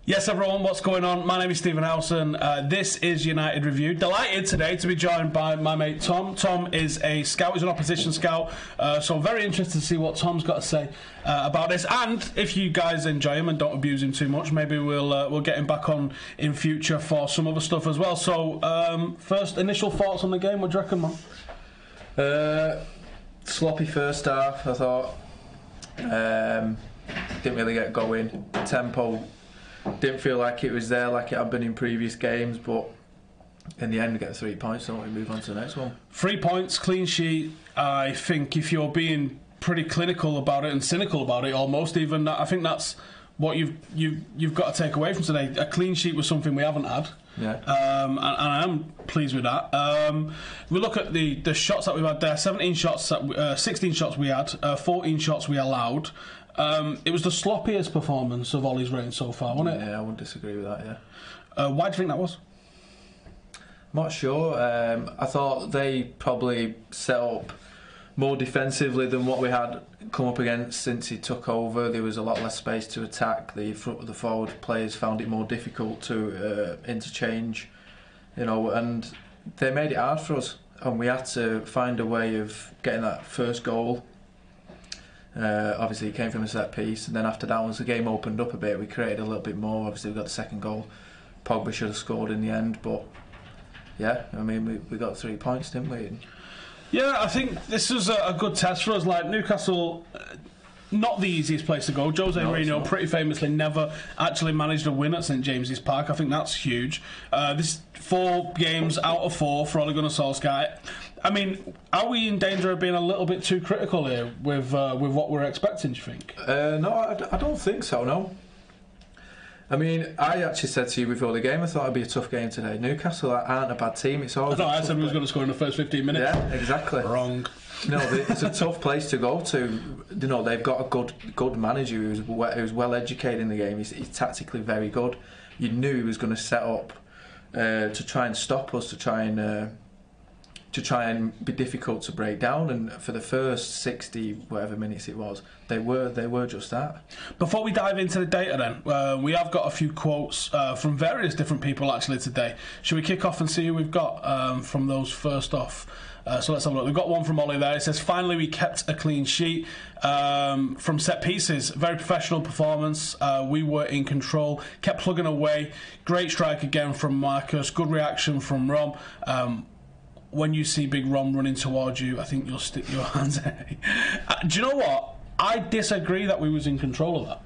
Yes, everyone, what's going on? My name is Stephen Howson. This is United Review. Delighted today to be joined by my mate Tom. Tom is a scout, he's an opposition scout, so I'm very interested to see what Tom's got to say about this. And if you guys enjoy him and don't abuse him too much, maybe we'll get him back on in future for some other stuff as well. So, first initial thoughts on the game, what do you reckon, man? Sloppy first half, I thought. Didn't really get going. Tempo didn't feel like it was there like it had been in previous games, but in the end we get 3 points, so we move on to the next one. 3 points, clean sheet. I think if you're being pretty clinical about it and cynical about it, almost even, I think that's what you've got to take away from today. A clean sheet was something we haven't had. Yeah. And I am pleased with that. We look at the shots that we've had there. 16 shots we had, 14 shots we allowed. It was the sloppiest performance of Ollie's reign so far, wasn't it? Yeah, I wouldn't disagree with that, yeah. Why do you think that was? I'm not sure. I thought they probably set up more defensively than what we had come up against since he took over. There was a lot less space to attack. The forward players found it more difficult to interchange, and they made it hard for us, and we had to find a way of getting that first goal. Obviously it came from a set piece, and then after that, once the game opened up a bit, we created a little bit more. Obviously we got the second goal. Pogba should have scored in the end, but yeah, I mean we got 3 points, didn't we? Yeah, I think this was a good test for us. Like Newcastle, not the easiest place to go. Jose Mourinho pretty famously never actually managed a win at St James's Park. I think that's huge. This 4 games out of 4 for Ole Gunnar Solskjaer. I mean, are we in danger of being a little bit too critical here with what we're expecting, do you think? No, I don't think so, no. I mean, I actually said to you before the game, I thought it'd be a tough game today. Newcastle aren't a bad team. It's always I said we was going to score in the first 15 minutes. Yeah, exactly. Wrong. No, it's a tough place to go to. They've got a good manager who's well educated in the game. He's tactically very good. You knew he was going to set up to try and stop us, to try and be difficult to break down, and for the first 60 whatever minutes it was, they were just that. Before we dive into the data then, we have got a few quotes from various different people actually today. Should we kick off and see who we've got from those first off? So let's have a look. We've got one from Ollie there. It says, finally we kept a clean sheet from set pieces. Very professional performance. We were in control, kept plugging away. Great strike again from Marcus. Good reaction from Rom. When you see Big Rom running towards you, I think you'll stick your hands in. Do you know what? I disagree that we was in control of that.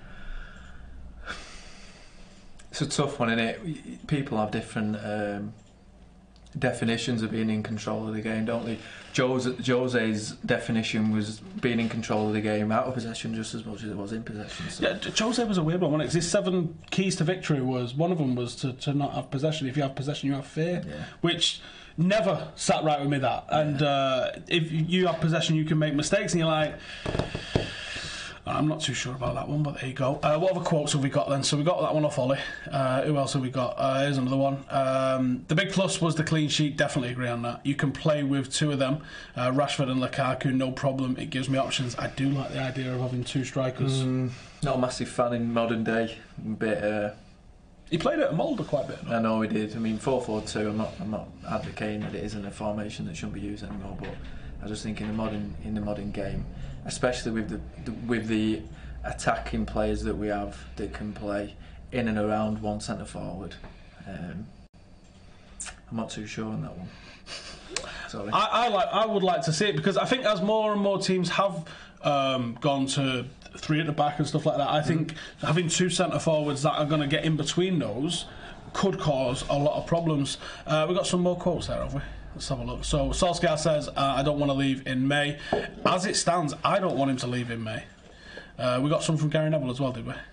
It's a tough one, isn't it? People have different definitions of being in control of the game, don't they? Jose's definition was being in control of the game out of possession just as much as it was in possession. So. Yeah, Jose was a weird one, wasn't it? 'Cause his 7 keys to victory was, one of them was to not have possession. If you have possession, you have fear, which never sat right with me, that. And if you have possession, you can make mistakes, and you're like, I'm not too sure about that one, but there you go. What other quotes have we got then? So we got that one off Ollie. Who else have we got? Here's another one. The big plus was the clean sheet. Definitely agree on that. You can play with 2 of them, Rashford and Lukaku, no problem. It gives me options. I do like the idea of having 2 strikers. Not a massive fan in modern day. He played at Molde quite a bit. I know he did. I mean, 4-4-2. I'm not advocating that it isn't a formation that shouldn't be used anymore, but I just think in the modern game, especially with the attacking players that we have that can play in and around one centre forward, I'm not too sure on that one. Sorry. I would like to see it, because I think as more and more teams have gone to 3 at the back and stuff like that, I think having 2 centre forwards that are going to get in between those could cause a lot of problems. We've got some more quotes there, have we? Let's have a look. So Solskjaer says, I don't want to leave in May. As it stands, I don't want him to leave in May. We got some from Gary Neville as well, did we?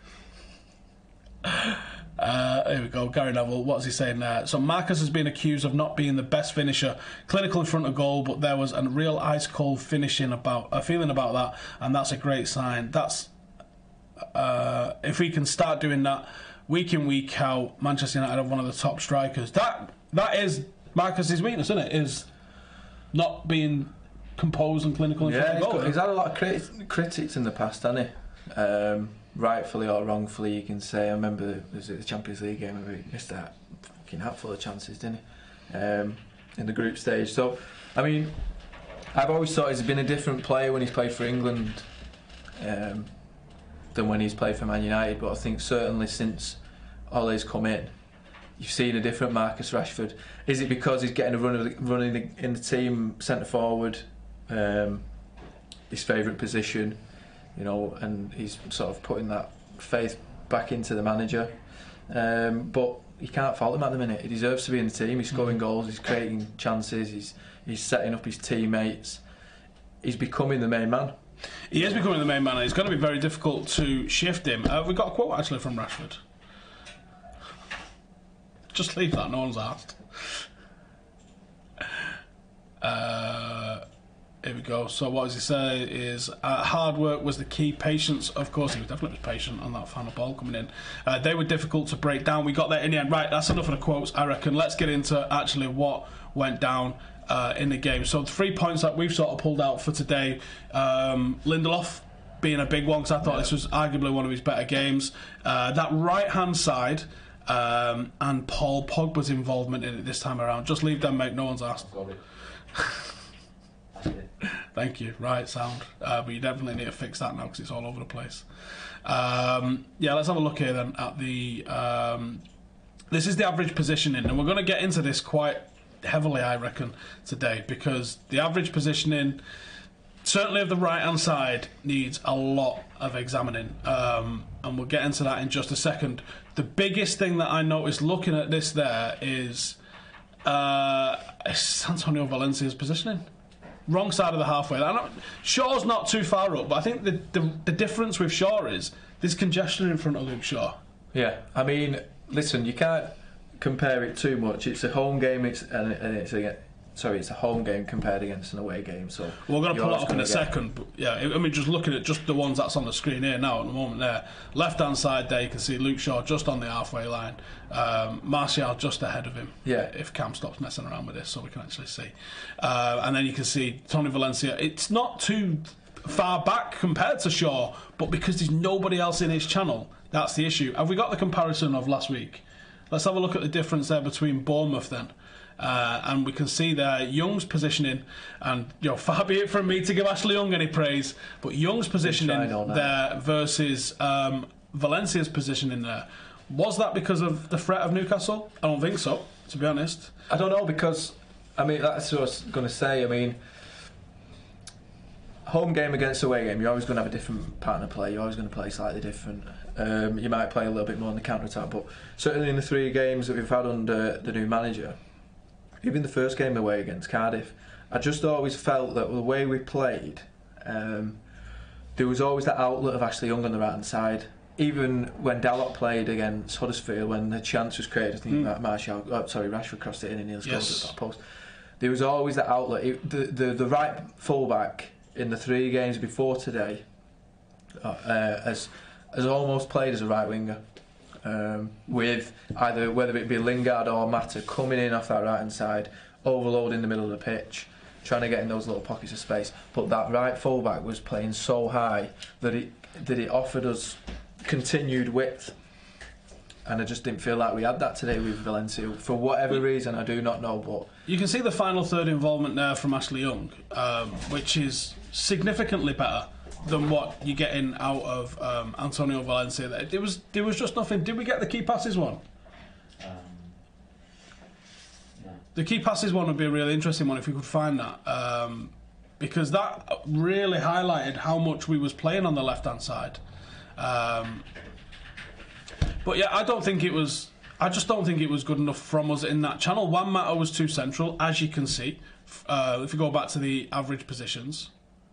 Here we go, Gary Neville, what's he saying there? So Marcus has been accused of not being the best finisher, clinical in front of goal, but there was a real ice-cold feeling about that, and that's a great sign. That's if we can start doing that week in, week out, Manchester United have one of the top strikers. That is Marcus's weakness, isn't it? Is not being composed and clinical in front of goal. He's had a lot of critics in the past, hasn't he? Rightfully or wrongfully, you can say. I remember was it the Champions League game where he missed that fucking hatful of chances, didn't he? In the group stage. So, I mean, I've always thought he's been a different player when he's played for England than when he's played for Man United. But I think certainly since Ole's come in, you've seen a different Marcus Rashford. Is it because he's getting a run in the team, centre forward, his favourite position? You know, and he's sort of putting that faith back into the manager. But you can't fault him at the minute. He deserves to be in the team. He's scoring goals, he's creating chances, he's setting up his teammates. He's becoming the main man. He is becoming the main man. It's going to be very difficult to shift him. We've got a quote actually from Rashford. Just leave that, no one's asked. Here we go. So what does he say is hard work was the key. Patience, of course, he was definitely patient on that final ball coming in. They were difficult to break down. We got there in the end. Right, that's enough of the quotes, I reckon. Let's get into actually what went down in the game. So the 3 points that we've sort of pulled out for today. Lindelof being a big one, because I thought this was arguably one of his better games. That right-hand side and Paul Pogba's involvement in it this time around. Just leave them, mate. No one's asked. Thank you. Right, sound. But you definitely need to fix that now because it's all over the place. Yeah, let's have a look here then at the... this is the average positioning, and we're going to get into this quite heavily, I reckon, today, because the average positioning, certainly of the right-hand side, needs a lot of examining. And we'll get into that in just a second. The biggest thing that I noticed looking at this there is Antonio Valencia's positioning. Wrong side of the halfway line. Shaw's not too far up, but I think the difference with Shaw is there's congestion in front of Luke Shaw. Yeah, I mean, listen, you can't compare it too much. It's a home game, it's a home game compared against an away game. So we're going to pull it up in a second. But yeah, I mean, just looking at just the ones that's on the screen here now at the moment there. Left-hand side there, you can see Luke Shaw just on the halfway line. Martial just ahead of him. Yeah. If Cam stops messing around with this, so we can actually see. And then you can see Tony Valencia. It's not too far back compared to Shaw, but because there's nobody else in his channel, that's the issue. Have we got the comparison of last week? Let's have a look at the difference there between Bournemouth then. And we can see there Young's positioning, and far be it from me to give Ashley Young any praise, but Young's positioning there versus Valencia's positioning there. Was that because of the threat of Newcastle? I don't think so, to be honest. I don't know, because I mean, that's what I was going to say. I mean, home game against away game, you're always going to have a different pattern of play. You're always going to play slightly different. You might play a little bit more on the counter attack, but certainly in the 3 games that we've had under the new manager, even the first game away against Cardiff, I just always felt that the way we played, there was always that outlet of Ashley Young on the right hand side. Even when Dalot played against Huddersfield, when the chance was created, I think Rashford crossed it in and Neil scored at that post. There was always that outlet. The right fullback in the 3 games before today has almost played as a right winger. With either whether it be Lingard or Mata coming in off that right hand side, overloading the middle of the pitch, trying to get in those little pockets of space. But that right fullback was playing so high that it offered us continued width, and I just didn't feel like we had that today with Valencia for whatever reason. I do not know, but you can see the final third involvement there from Ashley Young, which is significantly better than what you're getting out of Antonio Valencia. There was just nothing. Did we get the key passes one? No. The key passes one would be a really interesting one if we could find that, because that really highlighted how much we was playing on the left hand side. But yeah, I just don't think it was good enough from us in that channel. Juan Mata was too central, as you can see. If you go back to the average positions,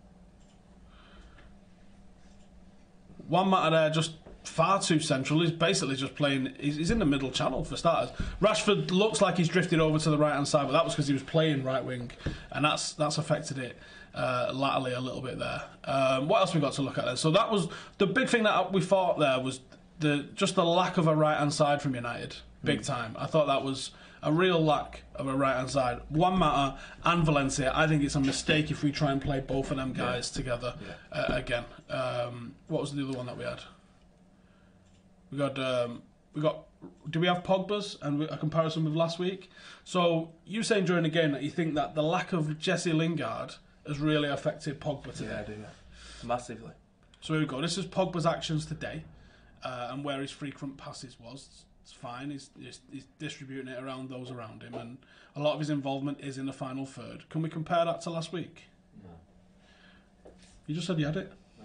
Juan Mata there just far too central. He's basically just playing. He's in the middle channel for starters. Rashford looks like he's drifted over to the right hand side, but that was because he was playing right wing, and that's affected it latterly a little bit there. What else we got to look at then? So that was the big thing that we thought there was just the lack of a right hand side from United, big time. I thought that was a real lack of a right-hand side. Juan Mata and Valencia, I think it's a mistake if we try and play both of them guys together again. What was the other one that we had? We got. Do we have Pogba's and a comparison with last week? So you saying during the game that you think that the lack of Jesse Lingard has really affected Pogba today? Yeah, I do. Yeah. Massively. So here we go. This is Pogba's actions today, and where his frequent passes was. It's fine. He's distributing it around those around him, and a lot of his involvement is in the final third. Can we compare that to last week? No. You just said you had it. No.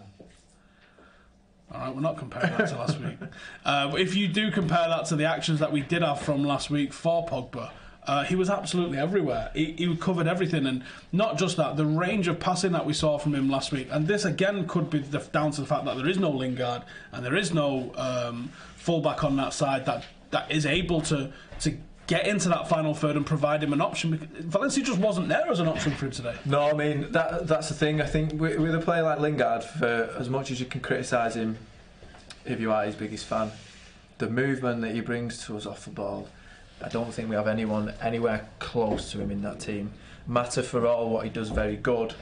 All right, we're not comparing that to last week. But if you do compare that to the actions that we did have from last week for Pogba, he was absolutely everywhere. He covered everything, and not just that, the range of passing that we saw from him last week. And this again could be down to the fact that there is no Lingard and there is no fullback on that side that is able to get into that final third and provide him an option. Valencia just wasn't there as an option for him today. No, I mean that's the thing. I think with a player like Lingard, for as much as you can criticise him, if you are his biggest fan, the movement that he brings to us off the ball, I don't think we have anyone anywhere close to him in that team. Mata, for all what he does, very good.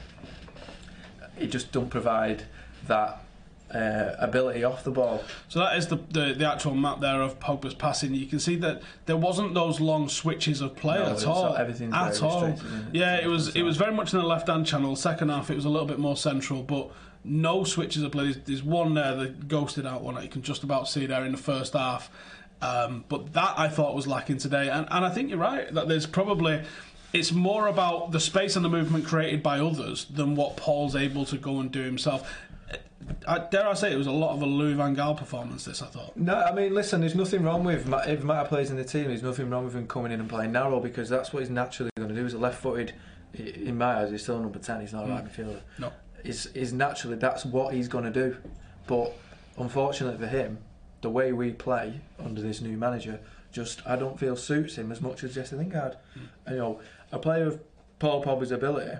He just don't provide that ability off the ball. So that is the actual map there of Pogba's passing. You can see that there wasn't those long switches of play at all. Everything's at all. Yeah, it was very much in the left hand channel. Second half it was a little bit more central, but no switches of play. There's one there, the ghosted out one that you can just about see there in the first half. But that I thought was lacking today, and I think you're right that there's probably. It's more about the space and the movement created by others than what Paul's able to go and do himself. Dare I say it was a lot of a Louis van Gaal performance, this, I thought. No, I mean, listen, there's nothing wrong with, if Mata plays in the team, there's nothing wrong with him coming in and playing narrow, because that's what he's naturally going to do. He's a left-footed, in my eyes, he's still number 10, he's not a right midfielder. No. He's naturally, that's what he's going to do. But unfortunately for him, the way we play under this new manager just, I don't feel suits him as much as Jesse Lingard. And, you know, a player of Paul Pogba's ability,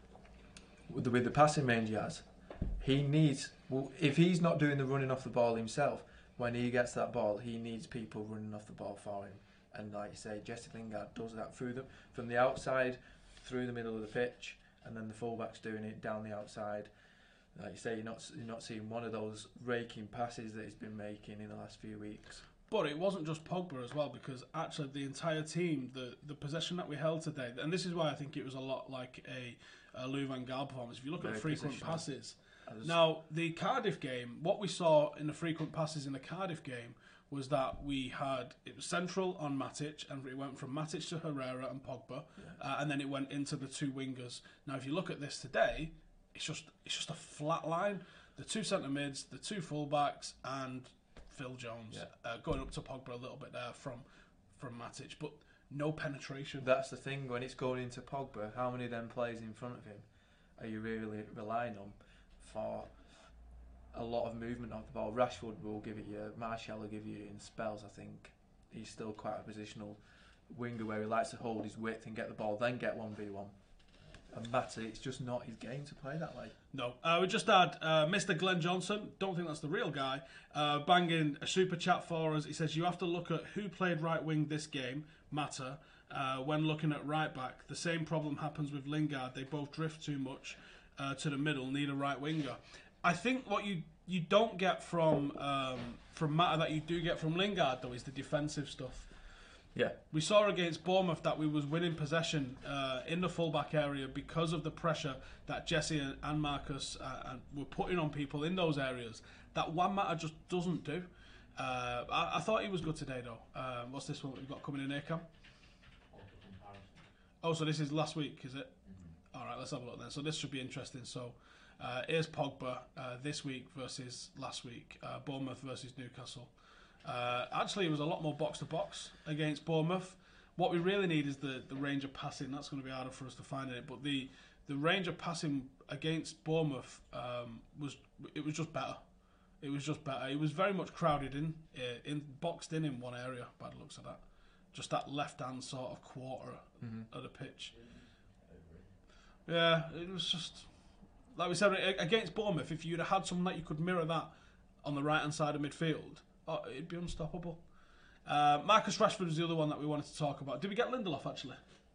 with the passing range he has, he needs, if he's not doing the running off the ball himself, when he gets that ball, he needs people running off the ball for him. And like you say, Jesse Lingard does that from the outside through the middle of the pitch, and then the fullback's doing it down the outside. Like you say, you're not seeing one of those raking passes that he's been making in the last few weeks. But it wasn't just Pogba as well, because actually the entire team, the possession that we held today, and this is why I think it was a lot like a Louis van Gaal performance. If you look at the frequent passes, now the Cardiff game, what we saw in the frequent passes in the Cardiff game was that it was central on Matic, and it went from Matic to Herrera and Pogba, and then it went into the two wingers. Now if you look at this today, it's just a flat line. The two centre mids, the two fullbacks, and Phil Jones going up to Pogba a little bit there from Matic, but no penetration. That's the thing, when it's going into Pogba, how many of them players in front of him are you really relying on for a lot of movement off the ball? Rashford will give it you, Martial will give you in spells, I think. He's still quite a positional winger where he likes to hold his width and get the ball, then get 1v1. And Mata, it's just not his game to play that way. No. We just had Mr. Glenn Johnson, don't think that's the real guy, banging a super chat for us. He says, you have to look at who played right wing this game, Mata, when looking at right back. The same problem happens with Lingard. They both drift too much to the middle, need a right winger. I think what you don't get from Mata that you do get from Lingard, though, is the defensive stuff. Yeah, we saw against Bournemouth that we was winning possession in the fullback area because of the pressure that Jesse and Marcus were putting on people in those areas. That Juan Mata just doesn't do. I thought he was good today, though. What's this one we've got coming in here, Cam? Oh, so this is last week, is it? Mm-hmm. All right, let's have a look then. So this should be interesting. So here's Pogba this week versus last week. Bournemouth versus Newcastle. Actually, it was a lot more box to box against Bournemouth. What we really need is the range of passing. That's going to be harder for us to find in it. But the range of passing against Bournemouth was just better. It was just better. It was very much crowded in boxed in one area. By the looks of that, just that left hand sort of quarter of the pitch. Yeah, it was just like we said against Bournemouth. If you'd have had someone that you could mirror that on the right hand side of midfield, it'd be unstoppable. Marcus Rashford was the other one that we wanted to talk about. Did we get Lindelof actually?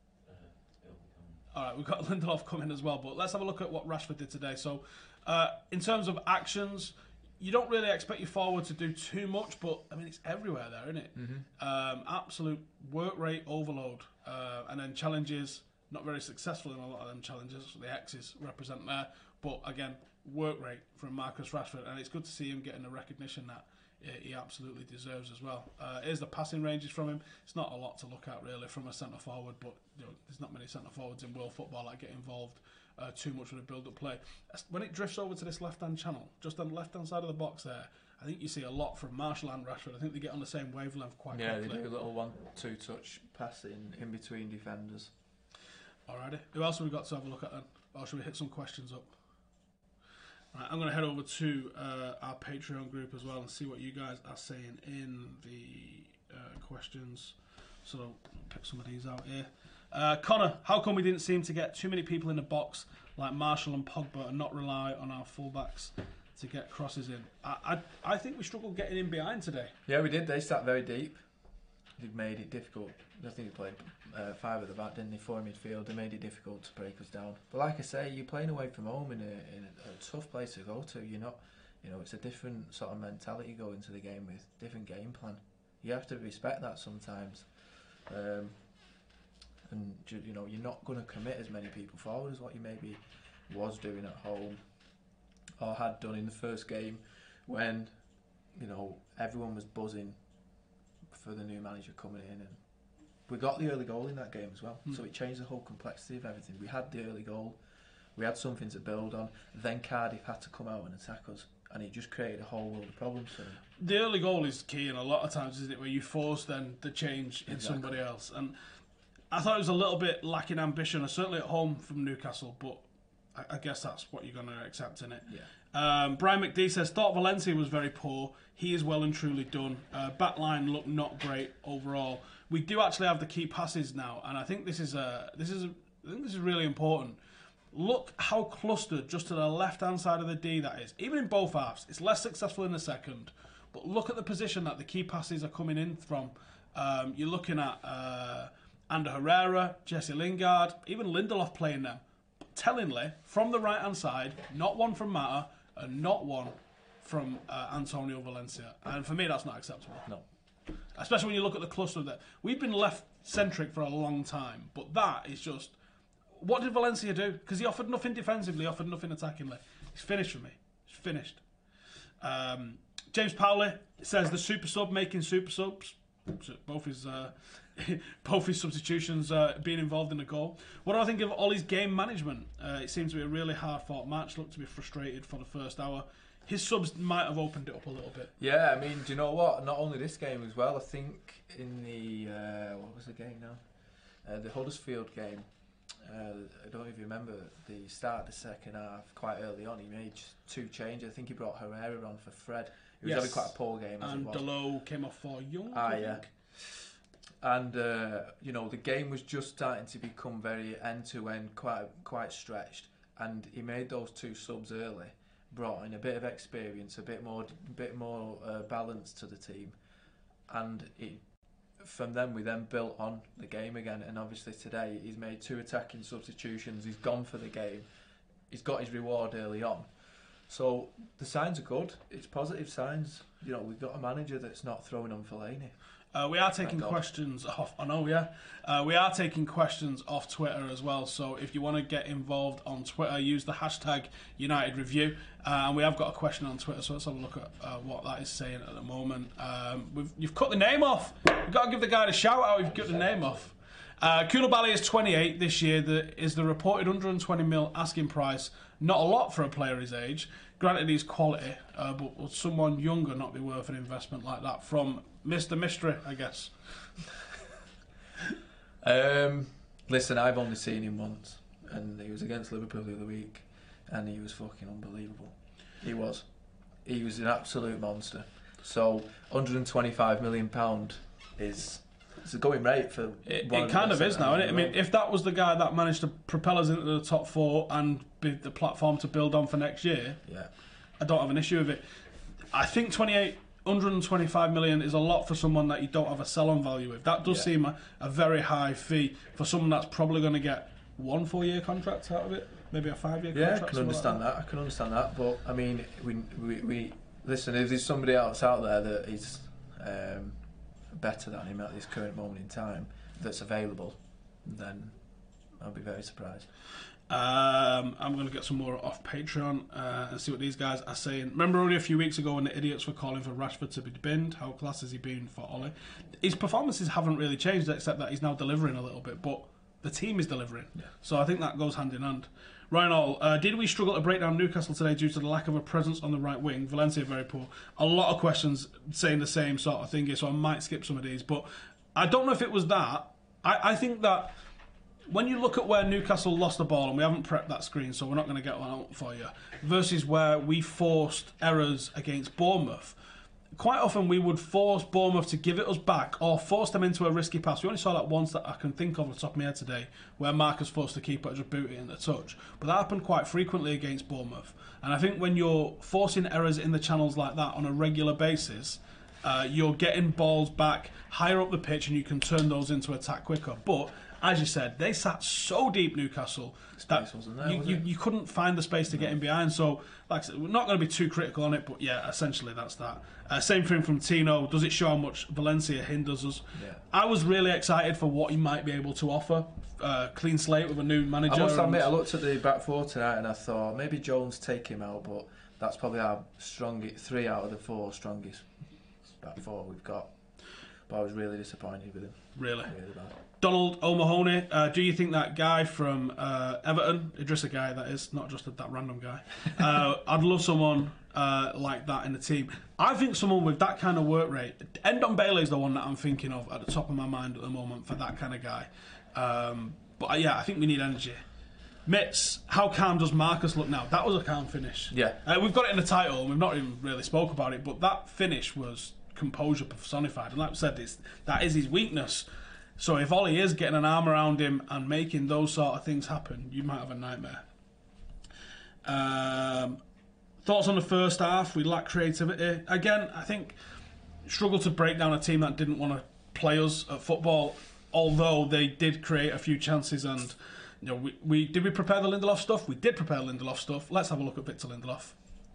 All right, we've got Lindelof coming as well, but let's have a look at what Rashford did today. So, in terms of actions, you don't really expect your forward to do too much, but I mean it's everywhere there, isn't it? Absolute work rate overload, and then challenges. Not very successful in a lot of them challenges. The X's represent there, but again, work rate from Marcus Rashford, and it's good to see him getting the recognition that he absolutely deserves as well. Here's the passing ranges from him. It's not a lot to look at really from a centre forward, but there's not many centre forwards in world football that get involved too much with a build-up play. When it drifts over to this left-hand channel, just on the left-hand side of the box there, I think you see a lot from Martial and Rashford. I think they get on the same wavelength quite quickly. Yeah, they do a little 1-2 touch passing in between defenders. Alrighty. Who else have we got to have a look at then? Or should we hit some questions up? Right, I'm going to head over to our Patreon group as well and see what you guys are saying in the questions. So I'll pick some of these out here. Connor, how come we didn't seem to get too many people in the box like Martial and Pogba and not rely on our fullbacks to get crosses in? I think we struggled getting in behind today. Yeah, we did. They sat very deep. They made it difficult. I think they played 5 at the back, didn't they? 4 in midfield. They made it difficult to break us down. But like I say, you're playing away from home in a tough place to go to. You're not, it's a different sort of mentality you go into the game with, different game plan. You have to respect that sometimes. And you're not going to commit as many people forward as what you maybe was doing at home or had done in the first game when everyone was buzzing for the new manager coming in, and we got the early goal in that game as well. So it changed the whole complexity of everything. We had the early goal, we had something to build on. Then Cardiff had to come out and attack us, and it just created a whole world of problems for them. The early goal is key, and a lot of times, isn't it, where you force then the change in somebody else. And I thought it was a little bit lacking ambition, certainly at home from Newcastle, but I guess that's what you're going to accept in it. Yeah. Brian McD says, thought Valencia was very poor. He is well and truly done. Backline looked not great overall. We do actually have the key passes now, and I think this is really important. Look how clustered just to the left-hand side of the D that is. Even in both halves, it's less successful in the second. But look at the position that the key passes are coming in from. You're looking at Ander Herrera, Jesse Lingard, even Lindelof playing them. Tellingly, from the right-hand side, not one from Mata and not one from Antonio Valencia. And for me, that's not acceptable. No. Especially when you look at the cluster there. We've been left-centric for a long time, but that is just... What did Valencia do? Because he offered nothing defensively, offered nothing attackingly. He's finished for me. He's finished. James Powley says the super sub making super subs. Both his substitutions being involved in the goal. What do I think of Ollie's game management? It seemed to be a really hard-fought match. Looked to be frustrated for the first hour. His subs might have opened it up a little bit. Yeah, I mean, do you know what? Not only this game as well. I think in the what was the game now? The Huddersfield game. I don't know if you remember the start of the second half. Quite early on, he made 2 changes. I think he brought Herrera on for Fred. He was having quite a poor game. And Dalot came off for Young. Yeah. And the game was just starting to become very end-to-end, quite stretched. And he made those 2 subs early, brought in a bit of experience, a bit more balance to the team, and from them we then built on the game again. And obviously today he's made 2 attacking substitutions. He's gone for the game. He's got his reward early on. So the signs are good. It's positive signs. We've got a manager that's not throwing on Fellaini. We are taking questions off. I know, yeah. We are taking questions off Twitter as well. So if you want to get involved on Twitter, use the hashtag UnitedReview. And we have got a question on Twitter, so let's have a look at what that is saying at the moment. You've cut the name off. We've got to give the guy a shout out. You've cut the name off. Koulibaly is 28 this year. Is the reported 120 mil asking price not a lot for a player his age? Granted, he's quality, but would someone younger not be worth an investment like that? From Mr. Mystery, I guess. Listen, I've only seen him once, and he was against Liverpool the other week, and he was fucking unbelievable. He was an absolute monster. So, £125 million is... It's a going rate for... It kind of is now, isn't it? I mean, if that was the guy that managed to propel us into the top 4 and be the platform to build on for next year, yeah, I don't have an issue with it. I think 28 125 million is a lot for someone that you don't have a sell-on value with. That does seem a very high fee for someone that's probably going to get 1 4-year contract out of it, maybe a 5-year contract. Yeah, I can understand that. I can understand that. But I mean, we listen. If there's somebody else out there that is better than him at this current moment in time that's available, then I'll be very surprised. I'm going to get some more off Patreon and see what these guys are saying. Remember only a few weeks ago when the idiots were calling for Rashford to be binned? How class has he been for Ollie? His performances haven't really changed except that he's now delivering a little bit, but the team is delivering. Yeah. So I think that goes hand in hand. Ryan All, did we struggle to break down Newcastle today due to the lack of a presence on the right wing? Valencia very poor. A lot of questions saying the same sort of thing here, so I might skip some of these. But I don't know if it was that. I think that when you look at where Newcastle lost the ball, and we haven't prepped that screen, so we're not going to get one out for you, versus where we forced errors against Bournemouth, quite often we would force Bournemouth to give it us back or force them into a risky pass. We only saw that once that I can think of off the top of my head today, where Marcus forced the keeper to just boot it in the touch. But that happened quite frequently against Bournemouth. And I think when you're forcing errors in the channels like that on a regular basis, you're getting balls back higher up the pitch and you can turn those into attack quicker. But as you said, they sat so deep, Newcastle, that you couldn't find the space to get in behind. So, like I said, we're not going to be too critical on it, but yeah, essentially that's that. Same thing from Tino. Does it show how much Valencia hinders us? Yeah. I was really excited for what he might be able to offer. Clean slate with a new manager. I must admit, I looked at the back four tonight and I thought maybe Jones take him out, but that's probably our strongest 3 out of the 4 strongest back four we've got. But I was really disappointed with him. Really bad. Donald O'Mahony, do you think that guy from Everton, Idrissa Gueye that is, not just that random guy, I'd love someone like that in the team. I think someone with that kind of work rate, Endon Bailey is the one that I'm thinking of at the top of my mind at the moment for that kind of guy. But yeah, I think we need energy. Mitts, how calm does Marcus look now? That was a calm finish. Yeah. We've got it in the title and we've not even really spoke about it, but that finish was composure personified, and like I said, that is his weakness. So if Ollie is getting an arm around him and making those sort of things happen, you might have a nightmare. Thoughts on the first half? We lack creativity. Again, I think struggled to break down a team that didn't want to play us at football, although they did create a few chances. And you know, we did we prepare the Lindelof stuff? We did prepare Lindelof stuff. Let's have a look at Victor Lindelof.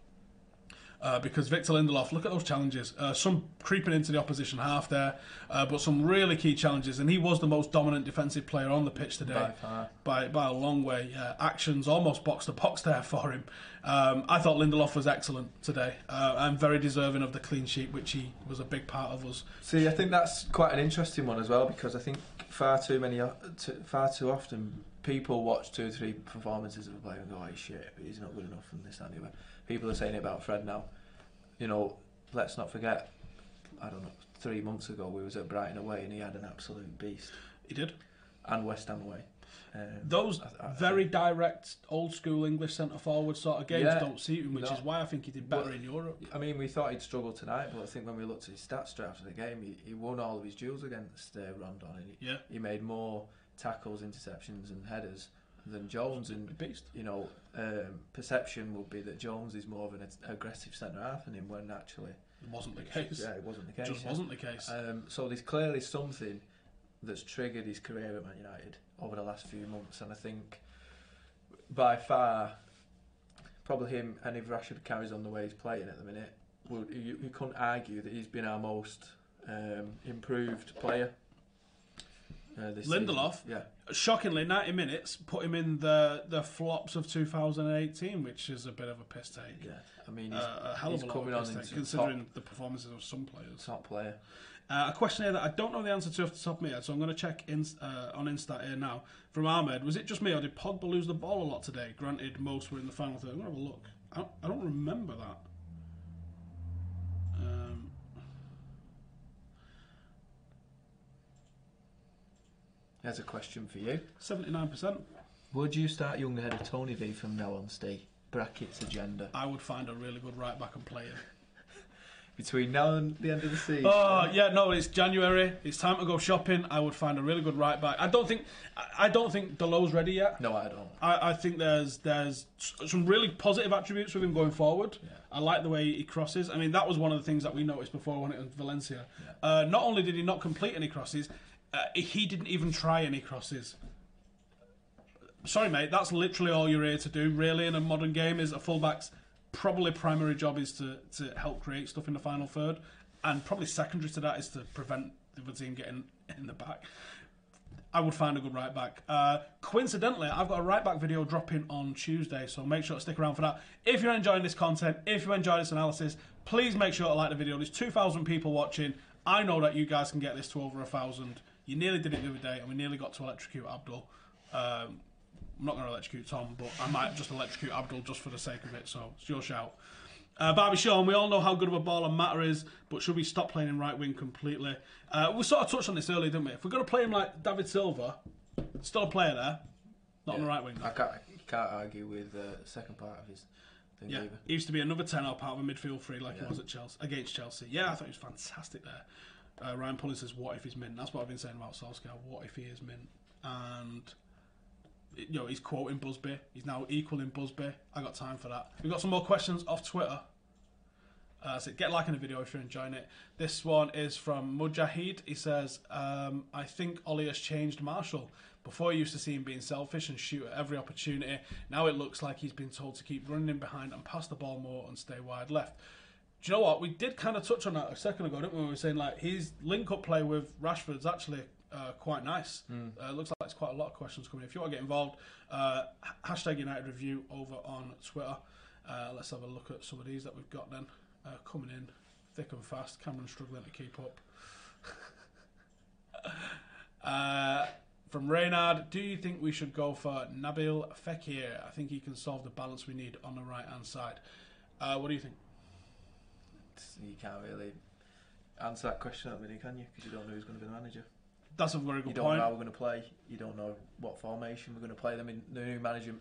Because Victor Lindelof, look at those challenges. Some creeping into the opposition half there, but some really key challenges. And he was the most dominant defensive player on the pitch today. By far. By a long way. Actions almost box to box there for him. I thought Lindelof was excellent today. And very deserving of the clean sheet, which he was a big part of us. See, I think that's quite an interesting one as well, because I think far too often people watch 2 or 3 performances of a player and go, oh shit, he's not good enough and this, that and the other. People are saying it about Fred now. You know, let's not forget, I don't know, 3 months ago we was at Brighton away and he had an absolute beast. He did. And West Ham away. Those very direct, old school English centre forward sort of games don't suit him, which is why I think he did better in Europe. I mean, we thought he'd struggle tonight, but I think when we looked at his stats straight after the game, he won all of his duels against Rondon, and he made more tackles, interceptions, and headers than Jones. And beast. You know, perception would be that Jones is more of an aggressive centre half than him, when actually it wasn't the case. Yeah, it wasn't the case. Just wasn't the case. So there's clearly something that's triggered his career at Man United over the last few months, and I think by far, probably him, and if Rashford carries on the way he's playing at the minute, you couldn't argue that he's been our most improved player. This Lindelof, season. Yeah, shockingly, 90 minutes put him in the flops of 2018, which is a bit of a piss take. Yeah, I mean, a hell of a lot of piss take, considering the performances of some players. Top player. A question here that I don't know the answer to off the top of my head, so I'm going to check on Insta here now. From Ahmed, was it just me or did Pogba lose the ball a lot today? Granted, most were in the final third. I'm going to have a look. I don't remember that. Here's a question for you. 79%. Would you start Young ahead of Tony V from now on, Steve? Brackets agenda. I would find a really good right back and play him. If between now and the end of the season. Oh yeah, no, it's January. It's time to go shopping. I would find a really good right back. I don't think Dalot's ready yet. No, I don't. I think there's some really positive attributes with him going forward. Yeah. I like the way he crosses. I mean, that was one of the things that we noticed before when it was Valencia. Yeah. Not only did he not complete any crosses, he didn't even try any crosses. Sorry, mate, that's literally all you're here to do, really, in a modern game, is a fullback's probably primary job is to help create stuff in the final third, and probably secondary to that is to prevent the other team getting in the back. I would find a good right back. Coincidentally, I've got a right back video dropping on Tuesday, so make sure to stick around for that. If you're enjoying this content, if you enjoy this analysis, please make sure to like the video. There's 2,000 people watching. I know that you guys can get this to over 1,000. You nearly did it the other day, and we nearly got to electrocute Abdul. I'm not going to electrocute Tom, but I might just electrocute Abdul just for the sake of it, so it's your shout. Barbie Sean, we all know how good of a baller Mata is, but should we stop playing him right wing completely? We sort of touched on this earlier, didn't we? If we're going to play him like David Silva, still a player there, not on the right wing. You can't argue with the second part of his thing either. He used to be another 10 or part of a midfield three like he was at Chelsea, against Chelsea. Yeah, I thought he was fantastic there. Ryan Pulley says, what if he's mint? That's what I've been saying about Solskjaer. What if he is mint? And he's quoting Busby. He's now equaling Busby. I got time for that. We've got some more questions off Twitter. So get a like in the video if you're enjoying it. This one is from Mujahid. He says, I think Ollie has changed Marshall. Before, you used to see him being selfish and shoot at every opportunity. Now it looks like he's been told to keep running in behind and pass the ball more and stay wide left. Do you know what? We did kind of touch on that a second ago, didn't we? We were saying like his link-up play with Rashford's actually quite nice. Looks like there's quite a lot of questions coming in. If you want to get involved, hashtag United Review over on Twitter. Let's have a look at some of these that we've got then. Coming in thick and fast. Cameron's struggling to keep up. From Reynard, do you think we should go for Nabil Fekir? I think he can solve the balance we need on the right-hand side. What do you think? You can't really answer that question that many, can you? Because you don't know who's going to be the manager. That's a very good point. You don't know how we're going to play. You don't know what formation we're going to play them in. The new manager,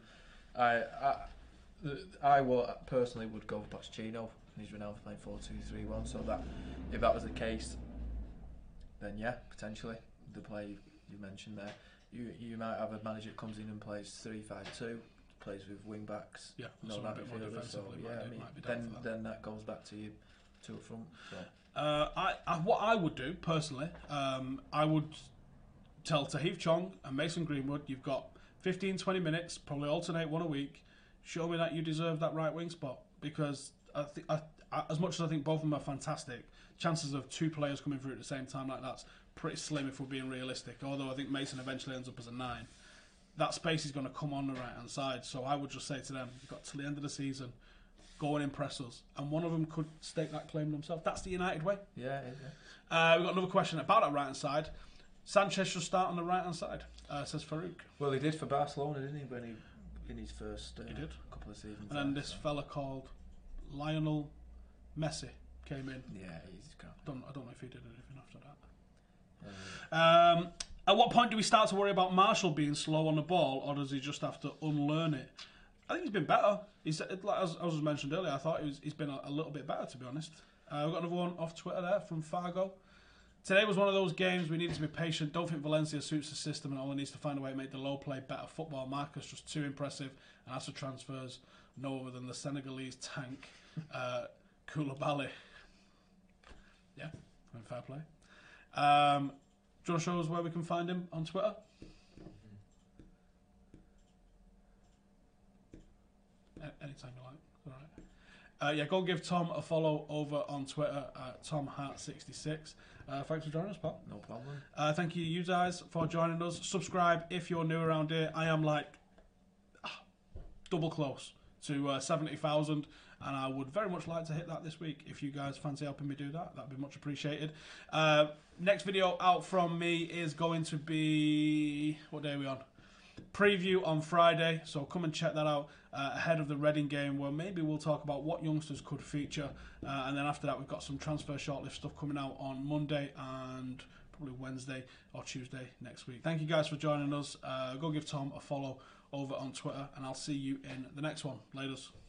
I will personally would go for Pochettino. He's renowned for playing 4-2-3-1. So that if that was the case, then yeah, potentially the play you mentioned there. You might have a manager that comes in and plays 3-5-2, plays with wing backs. Yeah, no a bit more defensively. So, yeah, then that goes back to you to up front. So. What I would do personally, I would tell Tahith Chong and Mason Greenwood, you've got 15-20 minutes, probably alternate one a week. Show me that you deserve that right wing spot, because as much as I think both of them are fantastic, chances of two players coming through at the same time like that's pretty slim if we're being realistic. Although I think Mason eventually ends up as a 9. That space is going to come on the right hand side, so I would just say to them, you've got till the end of the season, go and impress us, and one of them could stake that claim themselves. That's the United way. Yeah. We've got another question about that right hand side. Sanchez should start on the right hand side, says Farouk. Well, he did for Barcelona, didn't he? When he in his first couple of seasons. And then this fella called Lionel Messi came in. Yeah, he's crap. I don't know if he did anything after that. At what point do we start to worry about Marshall being slow on the ball, or does he just have to unlearn it? I think he's been better. As I was mentioned earlier, I thought he's been a little bit better, to be honest. We've got another one off Twitter there from Fargo. Today was one of those games we needed to be patient. Don't think Valencia suits the system and only needs to find a way to make the low play better football. Marcus just too impressive, and as for transfers, no other than the Senegalese tank, Koulibaly. Yeah, fair play. Do you want to show us where we can find him on Twitter? Anytime you like. All right. Go give Tom a follow over on Twitter at TomHart66. Thanks for joining us, pal. No problem. Thank you guys for joining us. Subscribe if you're new around here. I am double close to 70,000, and I would very much like to hit that this week. If you guys fancy helping me do that, that'd be much appreciated. Next video out from me is going to be, what day are we on? Preview on Friday, so come and check that out ahead of the Reading game, where maybe we'll talk about what youngsters could feature, and then after that we've got some transfer shortlist stuff coming out on Monday and probably Wednesday or Tuesday next week. Thank you guys for joining us. Go give Tom a follow over on Twitter, and I'll see you in the next one. Laters.